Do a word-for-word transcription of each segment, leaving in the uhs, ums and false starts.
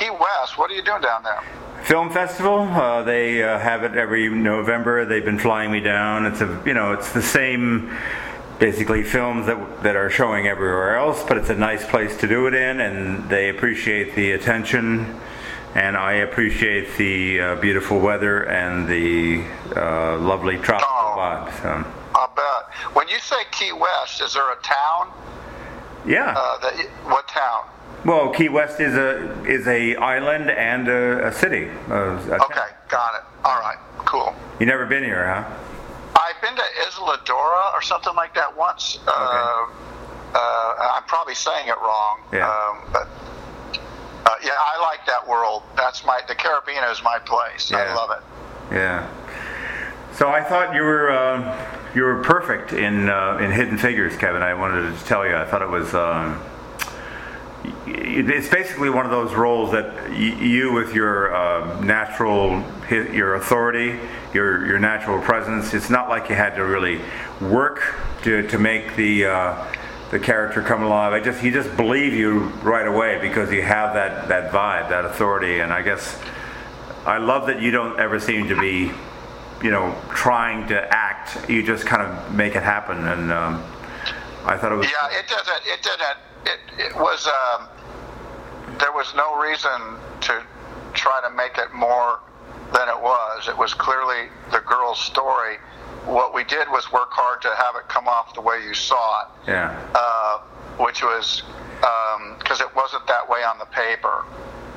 Key West. What are you doing down there? Film festival. Uh, they uh, have it every November. They've been flying me down. It's a, you know, it's the same, basically films that that are showing everywhere else, but it's a nice place to do it in, and they appreciate the attention, and I appreciate the uh, beautiful weather and the uh, lovely tropical Oh. vibes. So. I'll bet. When you say Key West, is there a town? Yeah. Uh, that you, what town? Well, Key West is a is a island and a, a city. A, a Okay, town. got it. All right, cool. You never been here, huh? I've been to Isla Dora or something like that once. Uh, uh, I'm probably saying it wrong. Yeah. Um, but uh, yeah, I like that world. That's my the Caribbean is my place. I Yeah. love it. Yeah. So I thought you were uh, you were perfect in uh, in Hidden Figures, Kevin. I wanted to tell you. I thought it was. Um, it's basically one of those roles that y- you, with your uh, natural, your authority, your your natural presence. It's not like you had to really work to to make the uh, the character come alive. I just he just believe you right away because you have that that vibe, that authority, and I guess I love that you don't ever seem to be, you know, trying to act. You just kind of make it happen, and um, I thought it was. Yeah, it doesn't. It didn't. It it was. Um, there was no reason to try to make it more than it was. It was clearly the girl's story. What we did was work hard to have it come off the way you saw it. Yeah. Uh, which was because um, it wasn't that way on the paper.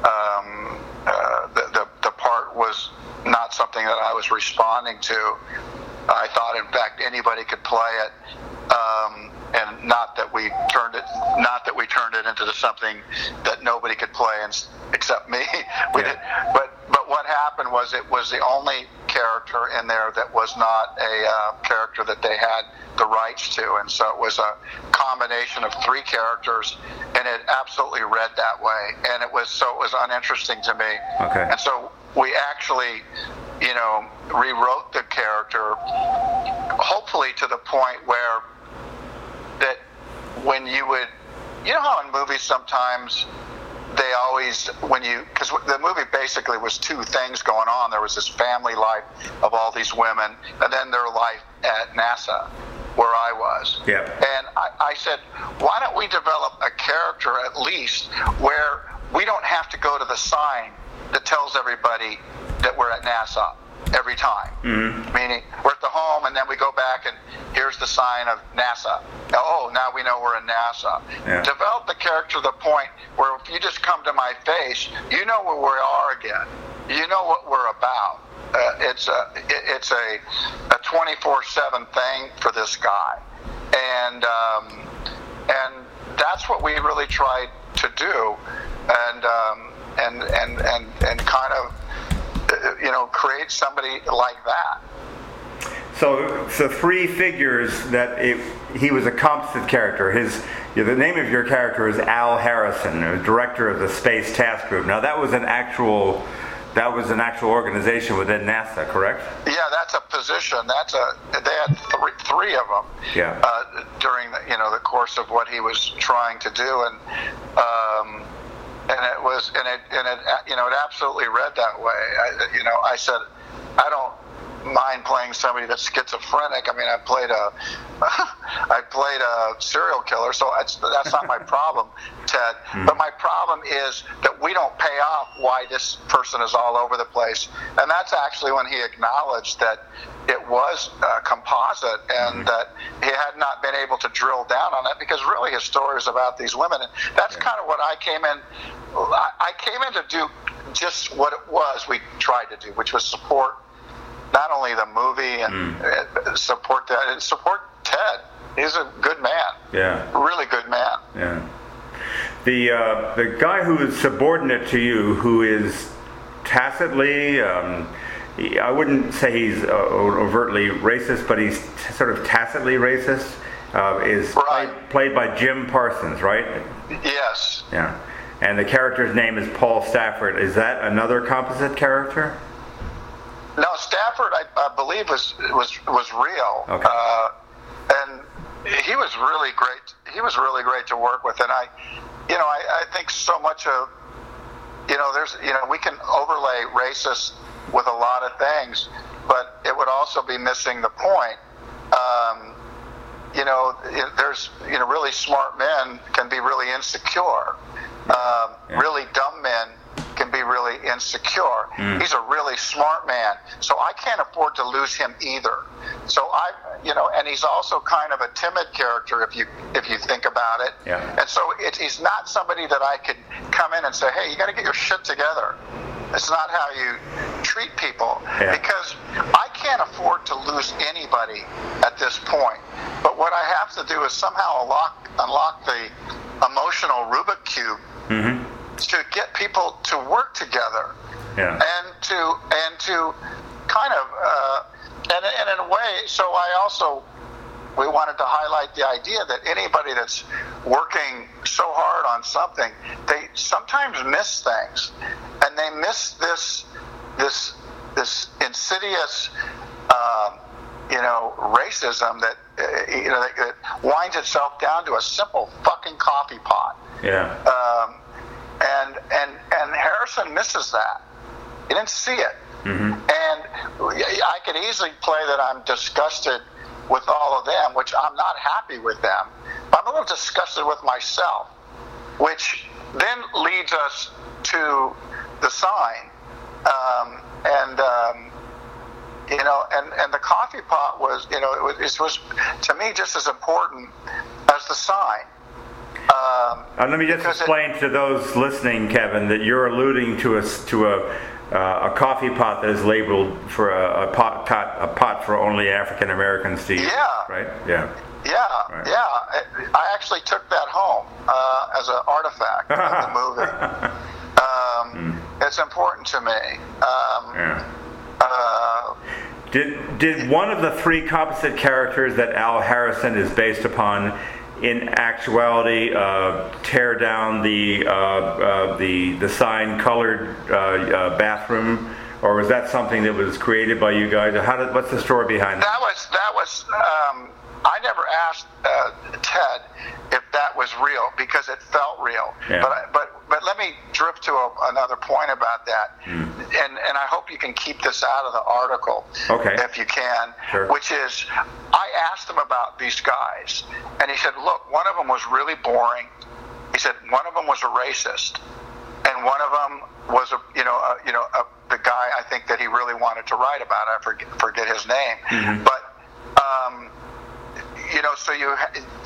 Um, uh, the, the the part was not something that I was responding to. I thought, in fact, anybody could play it, um, and not that we turned it, not that we turned it into something that nobody could play and, except me. we Yeah. did, but but what happened was it was the only character in there that was not a uh, character that they had the rights to, and so it was a combination of three characters, and it absolutely read that way, and it was so it was uninteresting to me. Okay. And so we actually, you know, rewrote the character, hopefully to the point where that when you would, you know how in movies sometimes they always, when you, because the movie basically was two things going on. There was this family life of all these women, and then their life at NASA, where I was. Yeah. And I, I said, why don't we develop a character at least where we don't have to go to the sign that tells everybody that we're at NASA every time. Mm-hmm. Meaning, we're at the home, and then we go back, and here's the sign of NASA. Oh, now we know we're in NASA. Yeah. Develop the character to the point where if you just come to my face, you know where we are again. You know what we're about. Uh, it's a it, it's a a twenty-four seven thing for this guy, and um, and that's what we really tried to do, and um, and and and and kind of uh, you know create somebody like that. So, so three figures that it, he was a composite character. His, you know, the name of your character is Al Harrison, the director of the Space Task Group. Now, that was an actual, that was an actual organization within NASA, correct? Yeah, that's a position. That's a. They had three, three of them. Yeah. Uh, during the, you know, the course of what he was trying to do, and um, and it was, and it, and it, you know, it absolutely read that way. I, you know, I said, I don't mind playing somebody that's schizophrenic. I mean, I played a, I played a serial killer, so that's that's not my problem, Ted. Mm. But my problem is that we don't pay off why this person is all over the place, and that's actually when he acknowledged that it was a composite, and mm. that he had not been able to drill down on it because really his story is about these women, and that's yeah. kind of what I came in. I, I came in to do just what it was we tried to do, which was support not only the movie and mm. support that, and support Ted. He's a good man. Yeah. Really good man. Yeah. The uh, the guy who is subordinate to you, who is tacitly, um, he, I wouldn't say he's uh, overtly racist, but he's t- sort of tacitly racist, uh, is right. played, played by Jim Parsons, right? Yes. Yeah. And the character's name is Paul Stafford. Is that another composite character? No, Stafford, I, I believe, was was was real, okay. uh, and he was really great. He was really great to work with, and I, you know, I, I think so much of you know, there's, you know, we can overlay racist with a lot of things, but it would also be missing the point. Um, you know, there's, you know, really smart men can be really insecure. Um, yeah. Really dumb men can be really insecure. Mm. He's a really smart man, so I can't afford to lose him either. So I, you know, and he's also kind of a timid character if you if you think about it. Yeah. And so it, he's not somebody that I could come in and say, hey, you got to get your shit together. It's not how you treat people, yeah. because I can't afford to lose anybody at this point. But what I have to do is somehow unlock unlock the emotional Rubik cube. Mm-hmm. To get people to work together, yeah. and to and to kind of uh, and, and in a way, so I also we wanted to highlight the idea that anybody that's working so hard on something, they sometimes miss things, and they miss this this this insidious um, you know racism that uh, you know that, that winds itself down to a simple fucking coffee pot. Yeah. Um, And and and Harrison misses that. He didn't see it. Mm-hmm. And I could easily play that I'm disgusted with all of them, which I'm not happy with them. But I'm a little disgusted with myself, which then leads us to the sign. Um, and um, you know, and, and the coffee pot was, you know, it was, it was to me just as important as the sign. Um, uh, let me just explain it, to those listening, Kevin, that you're alluding to a to a uh, a coffee pot that is labeled for a, a pot a pot for only African Americans to use. Yeah. Right. Yeah. Yeah. Right. Yeah. I actually took that home uh, as an artifact of the movie. Um, mm. It's important to me. Um, yeah. Uh, did did one of the three composite characters that Al Harrison is based upon in actuality uh, tear down the uh, uh, the the sign colored uh, uh, bathroom, or was that something that was created by you guys? How did, what's the story behind that? That was that was um, I never asked uh, Ted if that was real because it felt real. Yeah. But I, but but let me drift to a, another point about that, mm. and and I hope you can keep this out of the article, okay, if you can. Sure. Which is, I asked him about these guys, and he said, look, one of them was really boring. He said one of them was a racist, and one of them was a you know a, you know a, the guy I think that he really wanted to write about. I forget forget his name, mm-hmm. but. Um, You know, so you,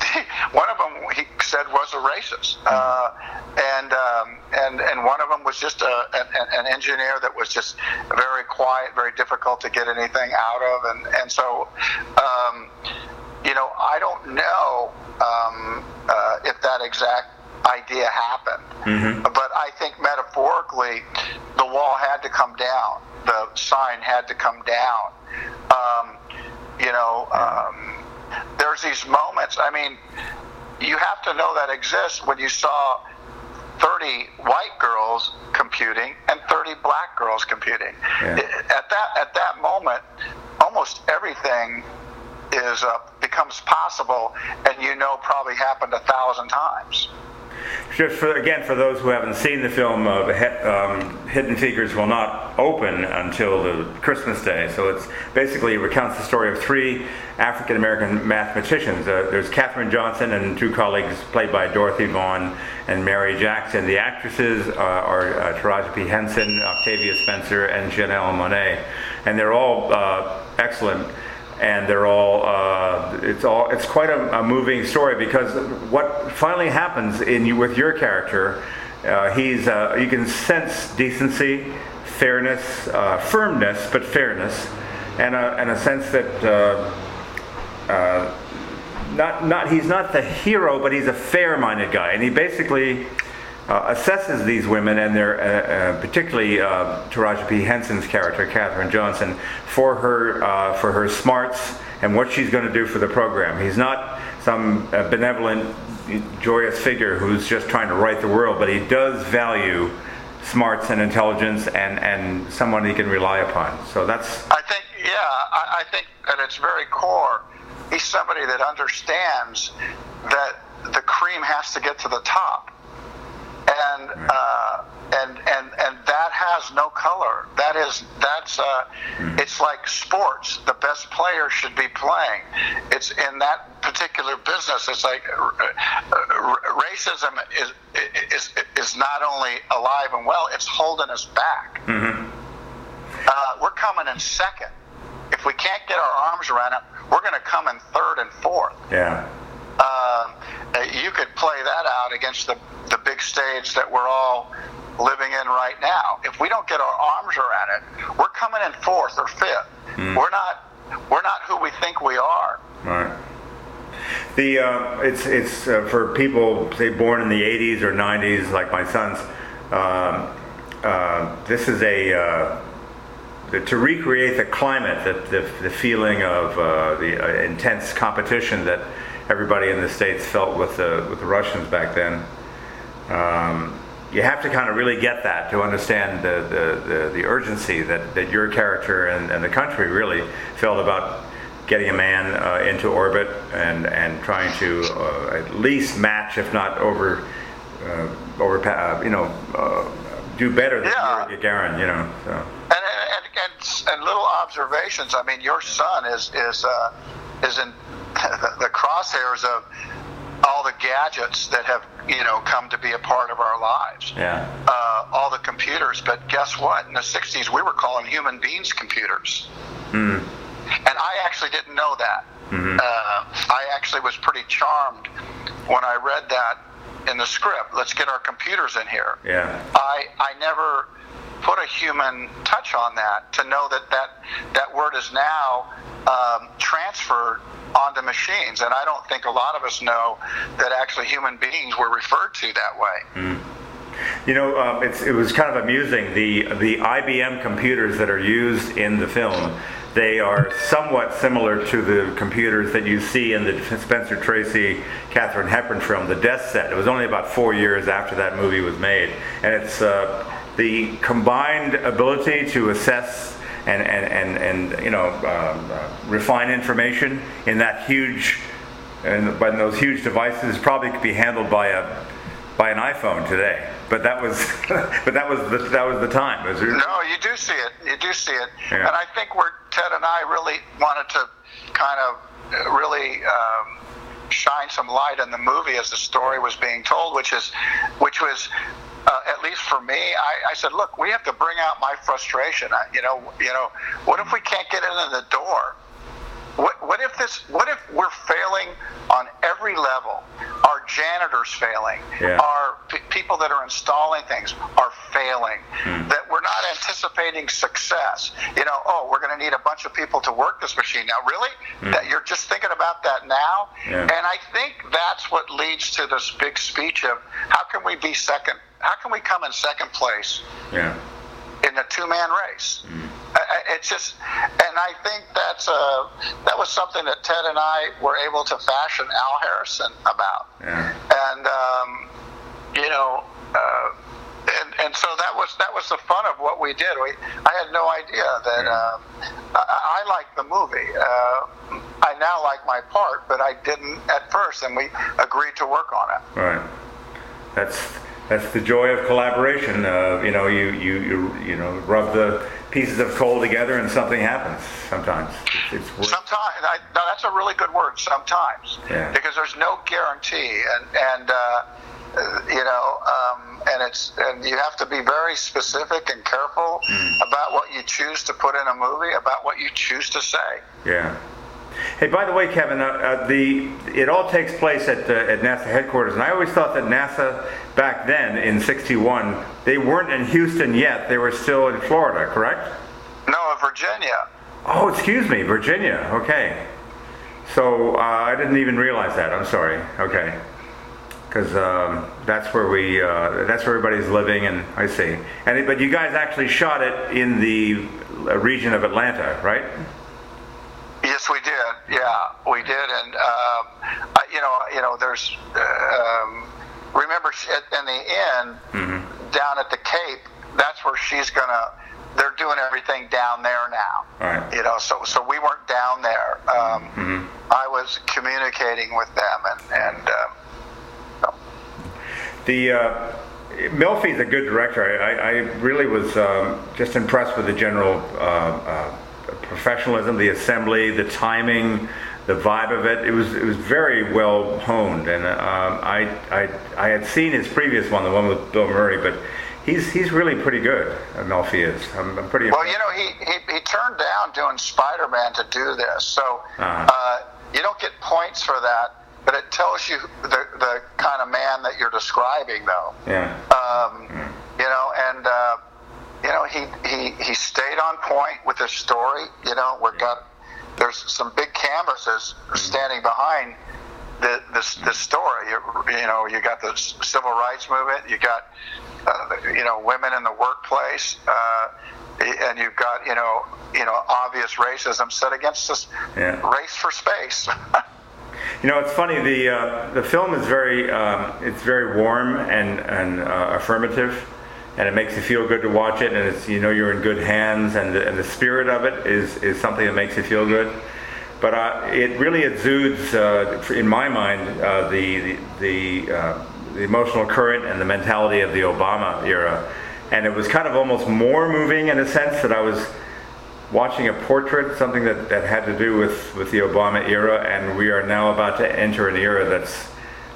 one of them he said was a racist, uh, and um, and and one of them was just a, an, an engineer that was just very quiet, very difficult to get anything out of, and and so, um, you know, I don't know um, uh, if that exact idea happened, mm-hmm. but I think metaphorically, the wall had to come down, the sign had to come down, um, you know. Um, There's these moments, I mean, you have to know that exists when you saw thirty white girls computing and thirty black girls computing. Yeah. At that at that moment, almost everything is uh, becomes possible, and you know probably happened a thousand times. Just for, again, for those who haven't seen the film, uh, um, Hidden Figures will not open until the Christmas Day. So it's basically it recounts the story of three African American mathematicians. Uh, there's Katherine Johnson and two colleagues played by Dorothy Vaughan and Mary Jackson. The actresses uh, are uh, Taraji P. Henson, Octavia Spencer, and Janelle Monáe, and they're all uh, excellent. And they're all, uh, it's all, it's quite a, a moving story because what finally happens in you with your character, uh, he's, uh, you can sense decency, fairness, uh, firmness, but fairness, and a, and a sense that, uh, uh, not, not, he's not the hero, but he's a fair-minded guy, and he basically Uh, assesses these women and their, uh, uh, particularly uh, Taraji P. Henson's character, Katherine Johnson, for her uh, for her smarts and what she's going to do for the program. He's not some uh, benevolent, joyous figure who's just trying to right the world, but he does value smarts and intelligence and, and someone he can rely upon. So that's. I think, yeah, I, I think at its very core, he's somebody that understands that the cream has to get to the top. And uh, and and and that has no color. That is that's uh, mm. It's like sports. The best player should be playing. It's in that particular business. It's like uh, racism is is is not only alive and well. It's holding us back. Mm-hmm. Uh, we're coming in second. If we can't get our arms around it, we're going to come in third and fourth. Yeah. Um, you could play that out against the the big stage that we're all living in right now. If we don't get our arms around it, we're coming in fourth or fifth. Mm. We're not we're not who we think we are. Right. The uh, it's it's uh, for people say born in the eighties or nineties, like my sons. Um, uh, this is a uh, to recreate the climate, the the, the feeling of uh, the uh, intense competition that everybody in the States felt with the with the Russians back then. Um, you have to kind of really get that to understand the the, the, the urgency that, that your character and, and the country really felt about getting a man uh, into orbit and and trying to uh, at least match, if not over uh, over uh, you know uh, do better than yeah. Yuri Gagarin, you know. So. And, and and and little observations. I mean, your son is is uh, is in the, the crosshairs of all the gadgets that have, you know, come to be a part of our lives. Yeah. Uh, all the computers. But guess what? In the sixties, we were calling human beings computers. Mm. And I actually didn't know that. Mm-hmm. Uh, I actually was pretty charmed when I read that in the script. Let's get our computers in here. Yeah. I I never put a human touch on that to know that that, that word is now um, transferred onto machines, and I don't think a lot of us know that actually human beings were referred to that way. Mm. You know, um, it's, it was kind of amusing. The the I B M computers that are used in the film, they are somewhat similar to the computers that you see in the Spencer Tracy, Katharine Hepburn film, The Death Set. It was only about four years after that movie was made, and it's uh, the combined ability to assess and and and, and you know um, uh, refine information in that huge and by those huge devices probably could be handled by a by an iPhone today. But that was but that was the that was the time. Was there... No, you do see it. You do see it. Yeah. And I think where Ted and I really wanted to kind of really um, shine some light on the movie as the story was being told, which is which was. Uh, at least for me, I, I said, look, we have to bring out my frustration. I, you know, you know, what if we can't get in the door? What, what if this? What if we're failing on every level? Our janitors failing. Yeah. Our p- people that are installing things are failing. Hmm. That we're not anticipating success. You know, oh, we're going to need a bunch of people to work this machine now. Really? Hmm. That you're just thinking about that now? Yeah. And I think that's what leads to this big speech of how can we be second? How can we come in second place yeah. in the two-man race? Mm. It's just, and I think that's a, that was something that Ted and I were able to fashion Al Harrison about. Yeah. And, um, you know, uh, and, and so that was that was the fun of what we did. We, I had no idea that yeah. um, I, I liked the movie. Uh, I now like my part, but I didn't at first, and we agreed to work on it. Right. That's... That's the joy of collaboration. Uh, you know, you, you, you, you know, rub the pieces of coal together and something happens sometimes. It's, it's sometimes. I, no, that's a really good word, sometimes. Yeah. Because there's no guarantee. And, and uh, you know, um, and it's and you have to be very specific and careful mm. about what you choose to put in a movie, about what you choose to say. Yeah. Hey, by the way, Kevin, uh, uh, the it all takes place at uh, at NASA headquarters, and I always thought that NASA back then in sixty-one they weren't in Houston yet; they were still in Florida, correct? No, Virginia. Oh, excuse me, Virginia. Okay, so uh, I didn't even realize that. I'm sorry. Okay, because um, that's where we uh, that's where everybody's living, and I see. And it, but you guys actually shot it in the region of Atlanta, right? Yes, we did. Yeah, we did, and um, I, you know, you know, there's. Um, remember, in the inn mm-hmm. down at the Cape, that's where she's gonna. They're doing everything down there now. Right. You know, so so we weren't down there. Um, mm-hmm. I was communicating with them, and and. Um, so. The uh, Melfi's a good director. I, I really was um, just impressed with the general uh, uh, professionalism, the assembly, the timing, the vibe of it. It was it was very well honed, and um, I, I I had seen his previous one, the one with Bill Murray, but he's he's really pretty good. uh, Melfi is. I'm, I'm pretty. Well, you know, he, he he turned down doing Spider-Man to do this, so Uh-huh. uh, you don't get points for that, but it tells you the the kind of man that you're describing, though. Yeah. Um, You know, and uh, you know he, he he stayed on point with his story. You know, we've got there's some big canvases standing behind the this this story. You, you know, you got the civil rights movement. You got uh, you know women in the workplace, uh, and you've got you know you know obvious racism set against this Yeah. race for space. You know, it's funny. The uh, the film is very um, it's very warm and and uh, affirmative, and it makes you feel good to watch it. And it's you know you're in good hands, and the, and the spirit of it is is something that makes you feel good. But uh, it really exudes, uh, in my mind, uh, the the the, uh, the emotional current and the mentality of the Obama era, and it was kind of almost more moving in a sense that I was watching a portrait, something that, that had to do with, with the Obama era, and we are now about to enter an era that's,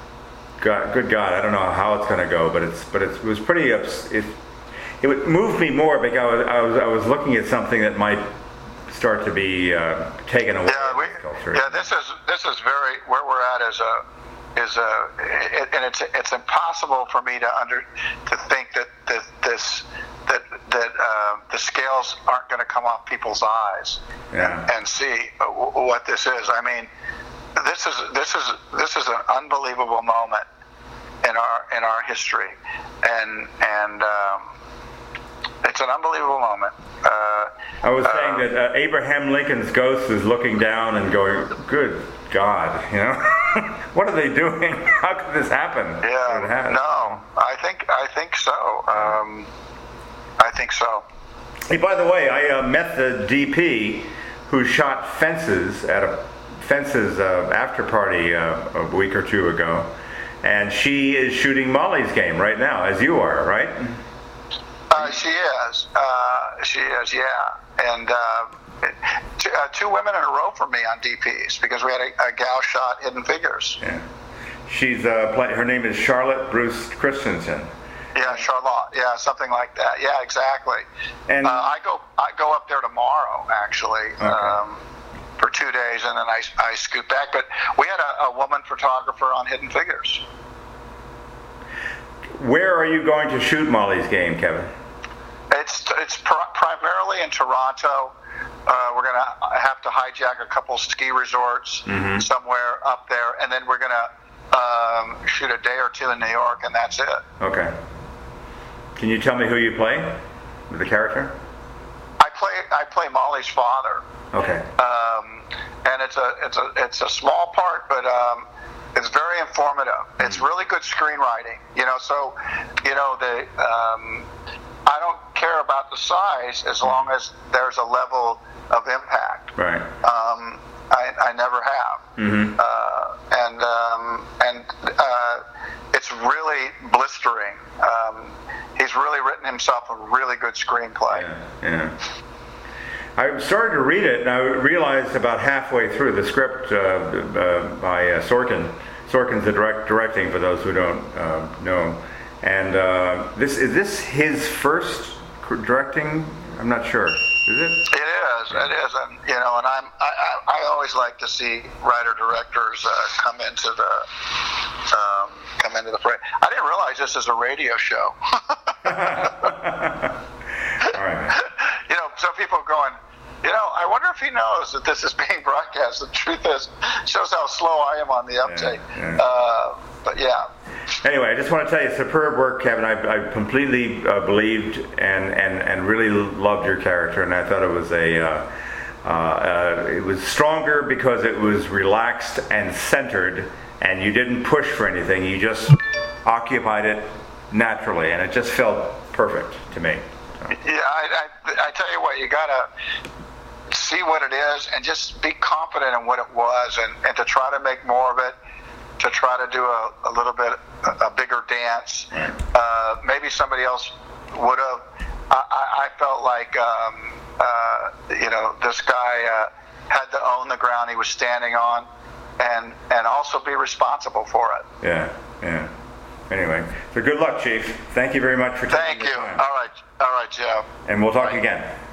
God, good God, I don't know how it's going to go, but it's but it's, it was pretty, ups, it it would move me more because I was, I was I was looking at something that might start to be uh, taken away. Yeah, we, yeah. This is this is very where we're at is a is a it, and it's it's impossible for me to under to think that that this that that uh, the scales aren't going to come off people's eyes Yeah. and, and see what this is. I mean, this is this is this is an unbelievable moment in our in our history, and and um, it's an unbelievable moment. Uh, I was uh, saying that uh, Abraham Lincoln's ghost is looking down and going, "Good God, you know, what are they doing? How could this happen?" Yeah, It has. no, I think I think so. Um, I think so. Hey, by the way, I uh, met the D P who shot Fences at a Fences uh, after party uh, a week or two ago, and she is shooting Molly's Game right now, as you are, right? Uh, she is. Uh, she is. Yeah, and uh, two, uh, two women in a row for me on D Ps because we had a, a gal shot Hidden Figures. Yeah. She's uh, play, her name is Charlotte Bruce Christensen. Yeah, Charlotte. Yeah, something like that. Yeah, exactly. And uh, I go I go up there tomorrow actually Okay. um, for two days, and then I, I scoot back. But we had a, a woman photographer on Hidden Figures. where are you going to shoot Molly's Game, Kevin? It's it's pr- primarily in Toronto. Uh, we're gonna have to hijack a couple ski resorts Mhm. somewhere up there, and then we're gonna um, shoot a day or two in New York, and that's it. Okay. Can you tell me who you play with the character? I play I play Molly's father, Okay. um, and it's a it's a it's a small part, but um, it's very informative. It's really good screenwriting, you know. So, you know, the um, I don't care about the size as long as there's a level of impact. Right. Um, I, I never have, Mm-hmm. uh, and um, and uh, it's really blistering. Um, he's really written himself a really good screenplay. Yeah. Yeah. I started to read it, and I realized about halfway through the script uh, uh, by uh, Sorkin. Sorkin's the direct directing for those who don't uh, know. And uh, this is this his first directing? I'm not sure. Is it? It is. It is, and you know, and I'm I, I, I always like to see writer directors uh, come into the um, come into the fray. I didn't realize this is a radio show. All right. You know, some people are going, you know, I wonder if he knows that this is being broadcast. The truth is, shows how slow I am on the uptake. Yeah, yeah. Uh, but yeah. Anyway, I just want to tell you, superb work, Kevin. I, I completely uh, believed and, and, and really loved your character, and I thought it was a uh, uh, uh, it was stronger because it was relaxed and centered, and you didn't push for anything. You just occupied it naturally, and it just felt perfect to me. So. Yeah, I, I, I tell you what, you gotta see what it is and just be confident in what it was, and, and to try to make more of it. to try to do a, a little bit a bigger dance. Uh, maybe somebody else would have. I, I felt like um, uh, you know this guy uh, had to own the ground he was standing on, and and also be responsible for it. Yeah, yeah. Anyway, so good luck, Chief. Thank you very much for taking Thank the you. time. All right, all right, Joe. And we'll talk Bye. again.